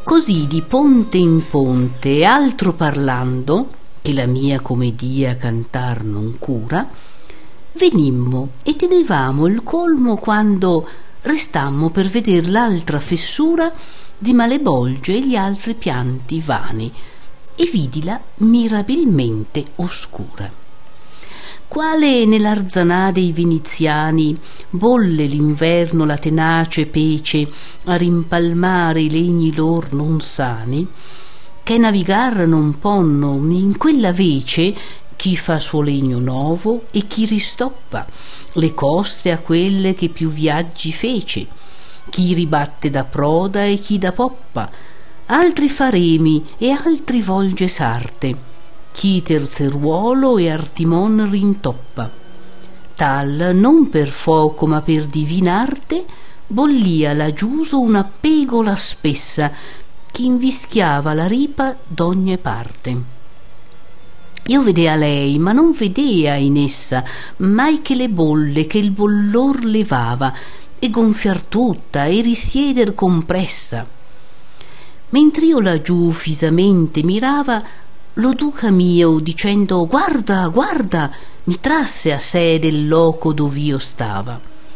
Così di ponte in ponte, altro parlando, che la mia comedia cantar non cura, venimmo e tenevamo il colmo quando restammo per veder l'altra fessura di Malebolge e gli altri pianti vani, e vidila mirabilmente oscura. Quale nell'Arzanà dei Viniziani bolle l'inverno la tenace pece a rimpalmare i legni lor non sani, che navigar non ponno in quella vece chi fa suo legno novo e chi ristoppa le coste a quelle che più viaggi fece, chi ribatte da proda e chi da poppa, altri fa remi e altri volge sarte, chi terzeruolo e artimon rintoppa. Tal non per foco ma per divinarte bollia laggiuso una pegola spessa che invischiava la ripa d'ogni parte. Io vedea lei, ma non vedea in essa mai che le bolle che il bollor levava e gonfiar tutta e risieder compressa. Mentr'io laggiù fisamente mirava, lo duca mio dicendo guarda, guarda, mi trasse a sé del loco dov'io stava.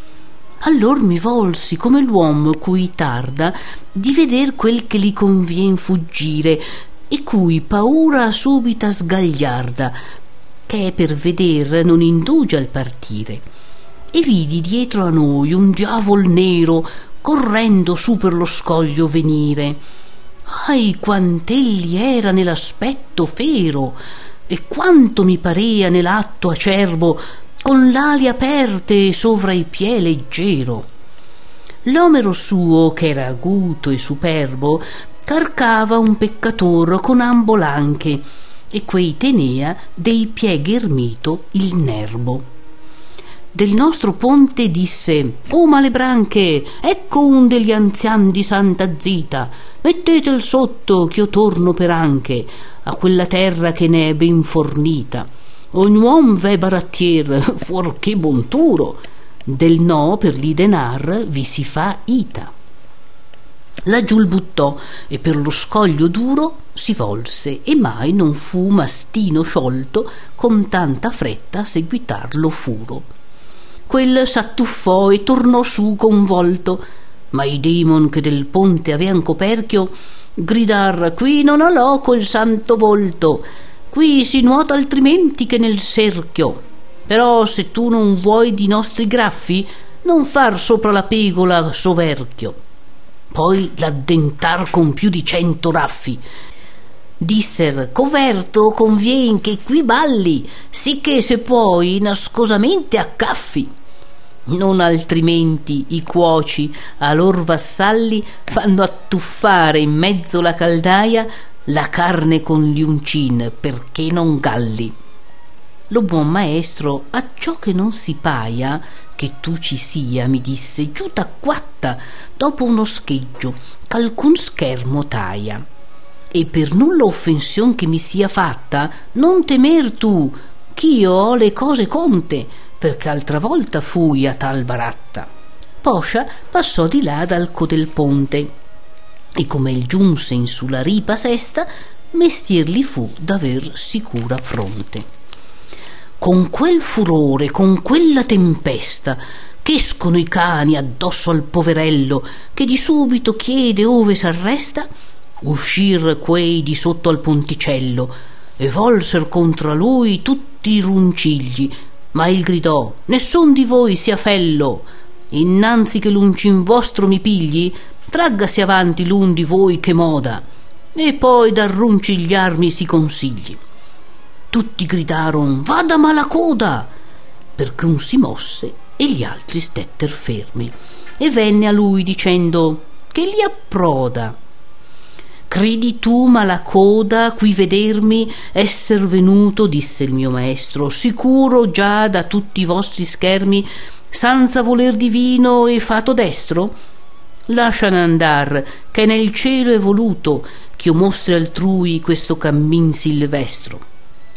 Allor mi volsi come l'uomo cui tarda di veder quel che li convien fuggire e cui paura subita sgagliarda, che per veder non indugia al partire, e vidi dietro a noi un diavol nero correndo su per lo scoglio venire. Ahi, quant'egli era nell'aspetto fero e quanto mi parea nell'atto acerbo, con l'ali aperte e sovra i piè leggero. L'omero suo, che era aguto e superbo, carcava un peccator con ambo l'anche, e quei tenea dei pieghi ermito il nerbo. Del nostro ponte disse: «O malebranche, ecco un degli anzian di Santa Zita, mettetel sotto ch'io torno per anche a quella terra che ne è ben fornita. Ogni uom v'è barattier, fuorché bonturo, del no per li denar vi si fa ita». Laggiù il buttò e per lo scoglio duro si volse, e mai non fu mastino sciolto con tanta fretta seguitarlo furo. Quel s'attuffò e tornò su convolto, ma i demon che del ponte avean coperchio gridar: «Qui non ha loco il santo volto, qui si nuota altrimenti che nel cerchio. Però se tu non vuoi di nostri graffi, non far sopra la pegola soverchio». Poi l'addentar con più di 100 raffi. Disser: «Coverto convien che qui balli, sicché se puoi nascosamente accaffi». Non altrimenti i cuoci a lor vassalli fanno attuffare in mezzo la caldaia la carne con gli uncin, perché non galli. Lo buon maestro, acciò che non si paia che tu ci sia, mi disse, giù d'acquatta dopo uno scheggio ch'alcun schermo taia. E per nulla offension che mi sia fatta, non temer tu, ch'io ho le cose conte, perché altra volta fui a tal baratta. Poscia passò di là dal co del ponte, e come il giunse in su la ripa sesta, mestier li fu d'aver sicura fronte. Con quel furore, con quella tempesta, ch'escono i cani addosso al poverello, che di subito chiede ove s'arresta, uscir quei di sotto al ponticello e volser contra lui tutti i runcigli, ma il gridò: «Nessun di voi sia fello, innanzi che l'uncin vostro mi pigli, traggasi avanti l'un di voi che moda, e poi dal runcigliarmi si consigli». Tutti gridaron: «Vada malacoda!» perché un si mosse e gli altri stetter fermi, e venne a lui dicendo: «Che li approda?» «Credi tu, malacoda, qui vedermi esser venuto», disse il mio maestro, «sicuro già da tutti i vostri schermi, senza voler divino e fato destro? Lasciane andar, che nel cielo è voluto ch'io mostri altrui questo cammin silvestro».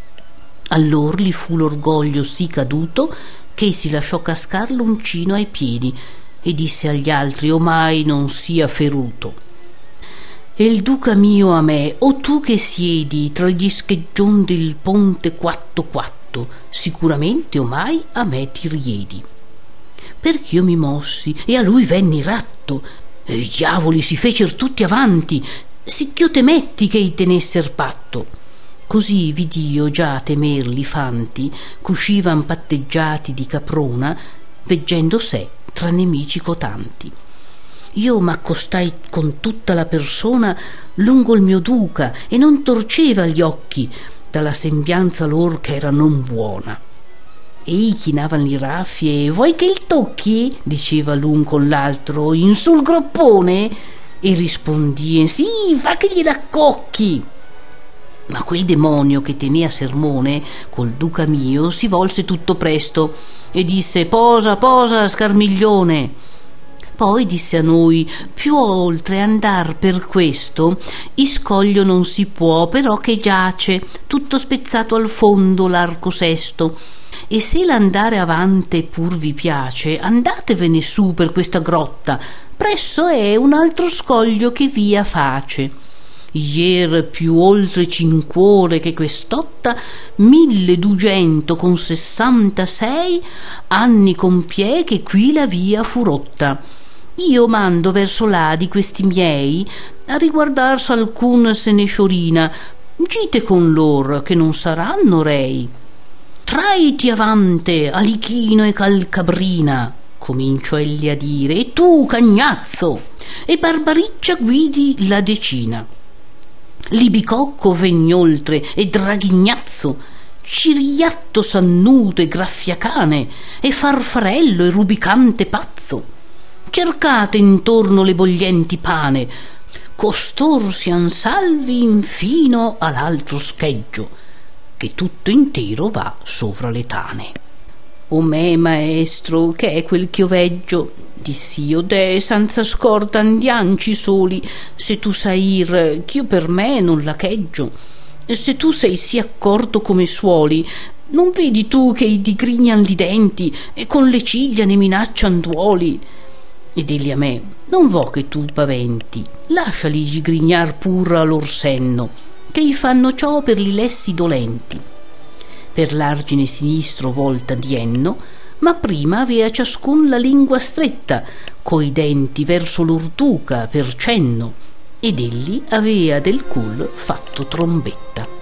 Allor gli fu l'orgoglio sì caduto che si lasciò cascar l'uncino ai piedi e disse agli altri: «Omai non sia feruto». E il duca mio a me, o tu che siedi tra gli scheggion del ponte quatto quatto, sicuramente omai a me ti riedi. Perch'io mi mossi e a lui venni ratto, e i diavoli si fecer tutti avanti, sicch'io temetti che i tenesser patto. Così vid'io già temer li fanti c'uscivan patteggiati di caprona, veggendo sé tra nemici cotanti. Io m'accostai con tutta la persona lungo il mio duca e non torceva gli occhi dalla sembianza lor che era non buona. Ei chinavan li raffi e vuoi che il tocchi? Diceva l'un con l'altro in sul groppone, e rispondien sì, fa che gliel'accocchi. Ma quel demonio che tenea sermone col duca mio si volse tutto presto e disse posa, posa, scarmiglione. Poi disse a noi: più oltre andar per questo iscoglio non si può, però che giace tutto spezzato al fondo l'arco sesto, e se l'andare avante pur vi piace, andatevene su per questa grotta, presso è un altro scoglio che via face. Ier più oltre 5 ore che quest'otta 1266 anni compie che qui la via fu rotta. Io mando verso là di questi miei a riguardarsi alcun senesciorina, gite con lor che non saranno rei. Traiti avante Alichino e Calcabrina, comincio egli a dire, e tu Cagnazzo, e Barbariccia guidi la decina. Libicocco vegnoltre e Draghignazzo, Cirigliatto sannuto e Graffiacane, e Farfarello e Rubicante pazzo. Cercate intorno le boglienti pane, costor sian salvi infino all'altro scheggio, che tutto intero va sovra le tane. O me maestro, che è quel ch'io veggio? Diss'io, deh, senza scorta andianci soli, se tu sai ir ch'io per me non la cheggio. Se tu sei sì accorto come suoli, non vedi tu che i digrignan li denti e con le ciglia ne minaccian duoli? Ed egli a me: non vo che tu paventi, lasciali gigrignar pur a lor senno, che gli fanno ciò per li lessi dolenti. Per l'argine sinistro volta dienno, ma prima avea ciascun la lingua stretta, coi denti verso lor duca per cenno, ed egli avea del cul fatto trombetta.